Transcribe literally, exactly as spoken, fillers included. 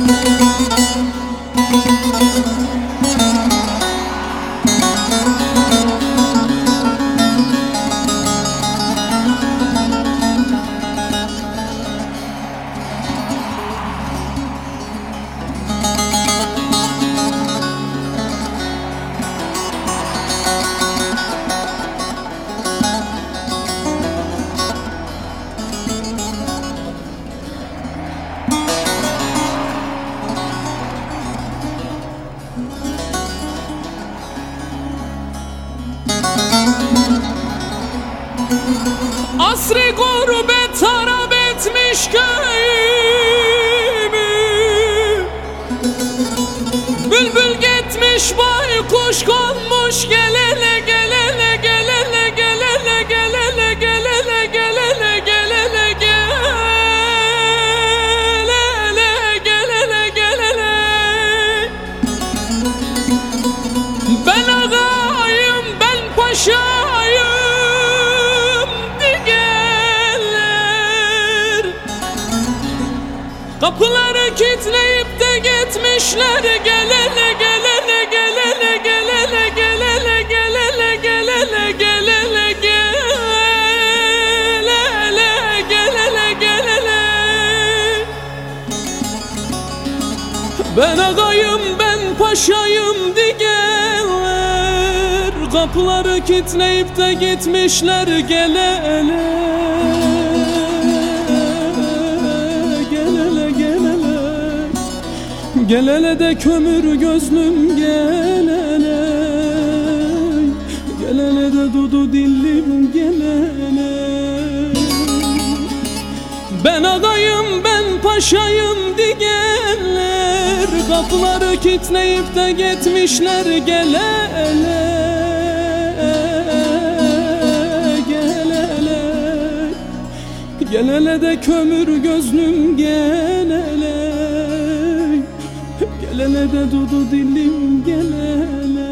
Asri gurbet harap etmiş köyümü, bülbül gitmiş baykuş konmuş. Gelele gelele gelele gelele gelele gelele gelele gelele gelele gelele gelele. Ben ağayım, ben paşayım, kapıları kilitleyip de gitmişler. Gelele gelele gelele gelele gelele gelele gelele gelele gelele gelele gelele. Ben ağayım, ben paşayım diyorlar, kapıları kilitleyip de gitmişler. Gelele gelele de kömür gözlüm, gelele gelele de dudu dillim, gelele. Ben ağayım, ben paşayım diyenler, kapıları kilitleyip de gitmişler. Gelele gelele gelele de kömür gözlüm, gelele gelele de dudu dilim, gelele.